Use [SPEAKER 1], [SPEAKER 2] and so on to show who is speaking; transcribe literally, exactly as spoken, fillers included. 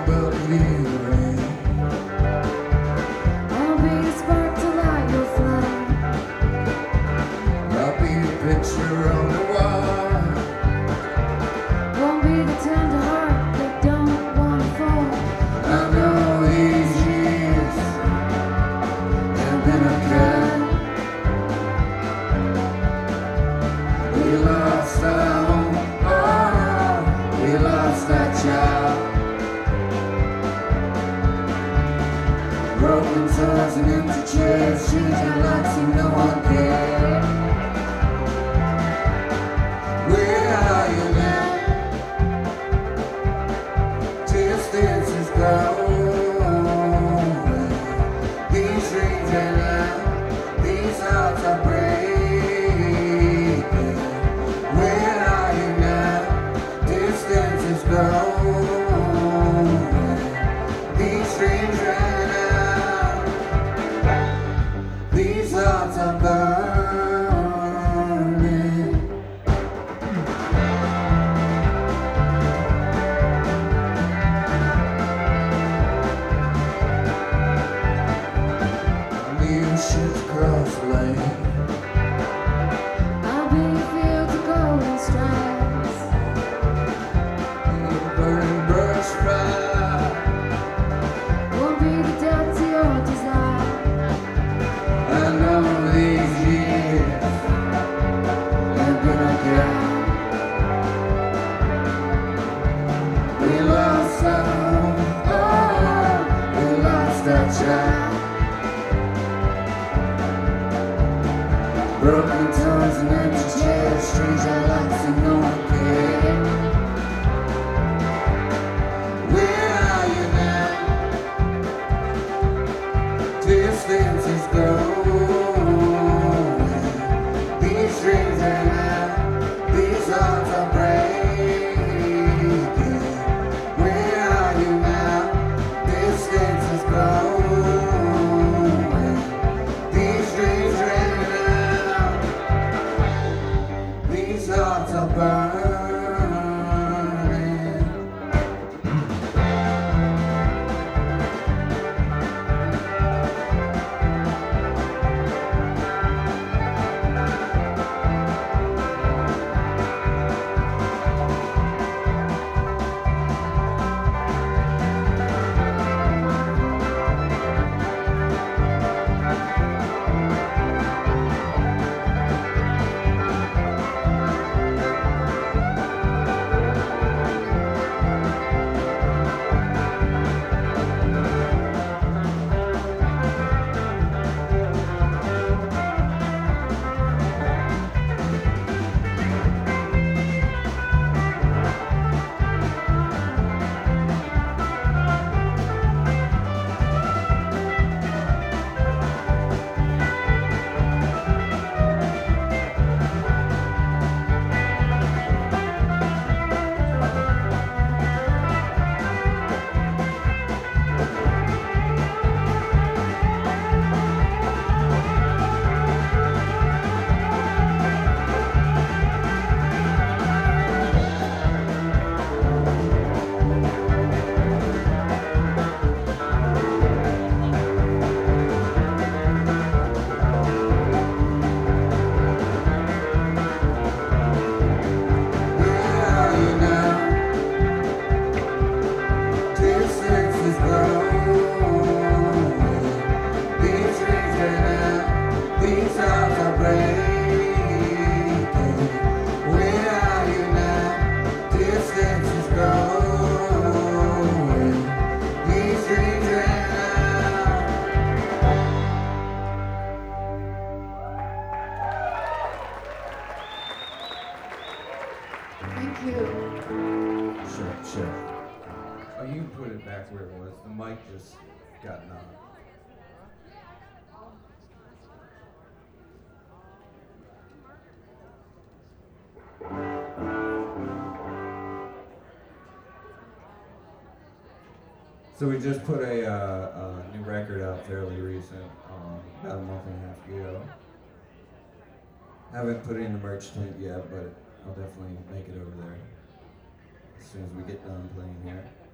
[SPEAKER 1] Broken swords and empty chairs, trees and lights and no one cares. Where are you now? Distance is growing. These dreams are now, these hearts are breaking. Where are you now? Distance is growing. These dreams are these hearts are burning. New ships cross the lane.
[SPEAKER 2] I'll be filled to go in strides.
[SPEAKER 1] The burning brush fire
[SPEAKER 2] Won't be the death to your desire.
[SPEAKER 1] I know these years have been a gap. We lost our home, oh, we lost our child. Broken toys and empty chairs, strange our lights and no one cares. Where are you now? Distance is growing. These dreams are now, these hearts are breaking. Where are you now? Distance is growing. These dreams are now, these hearts are burning. These hearts are breaking. Where are you now? Distance is growing. These dreams are
[SPEAKER 2] Thank you.
[SPEAKER 3] Sure, sure. Oh, you can put it back where it was. The mic just got knocked. So we just put a, uh, a new record out fairly recent, um, about a month and a half ago. Haven't put it in the merch tent yet, but I'll definitely make it over there as soon as we get done playing here.